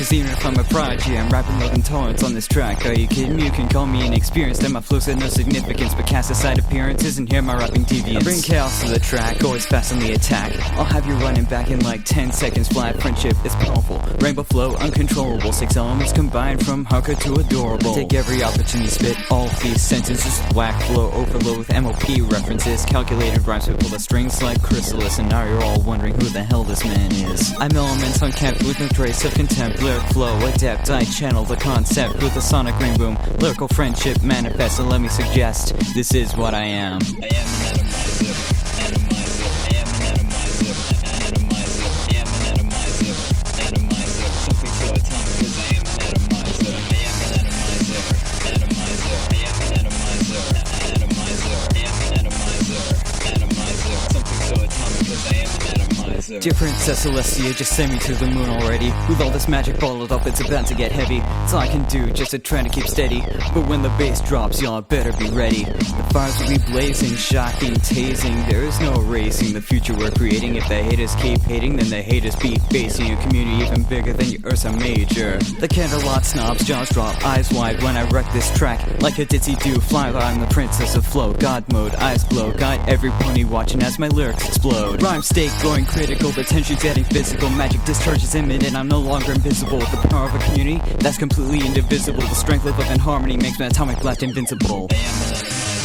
Cause even if I'm a prodigy, I'm rapping with intolerance on this track. Are you kidding me? You can call me inexperienced, and my flows had no significance, but cast aside appearances and hear my rapping deviance. I bring chaos to the track, always fast on the attack. I'll have you running back in like 10 seconds flat. Friendship is powerful, rainbow flow uncontrollable. 6 elements combined from hardcore to adorable. Take every opportunity, spit all these sentences. Whack flow overload with MOP references. Calculated rhymes with pull the strings like Chrysalis. And now you're all wondering who the hell this man is. I'm elements unkept with no trace of contempt. Lyric flow adept, I channel the concept with a sonic ring boom. Lyrical friendship manifest, and let me suggest this is what I am. I am an atomizer, atomizer. I am an atomizer, atomizer. I am an atomizer, atomizer. Something so atomic cause I am an atomizer. I am an atomizer, atomizer. I am an atomizer, atomizer. I am an atomizer, atomizer. Something so atomic cause I am an atomizer. Dear Princess Celestia, just send me to the moon already. With all this magic bottled up, it's about to get heavy. It's all I can do, just to try to keep steady. But when the bass drops, y'all better be ready. The fires will be blazing, shocking, tasing. There is no erasing the future we're creating. If the haters keep hating, then the haters be facing a community even bigger than your Ursa Major. The Canterlot snobs, jaws drop, eyes wide when I wreck this track. Like a ditzy-do, fly by, I'm the princess of flow. God mode, eyes glow, got every pony watching as my lyrics explode. Rhyme state growing critical, the tension's getting physical. Magic discharge is imminent, I'm no longer invisible. With the power of a community that's completely indivisible. The strength of love and harmony makes my atomic blast invincible.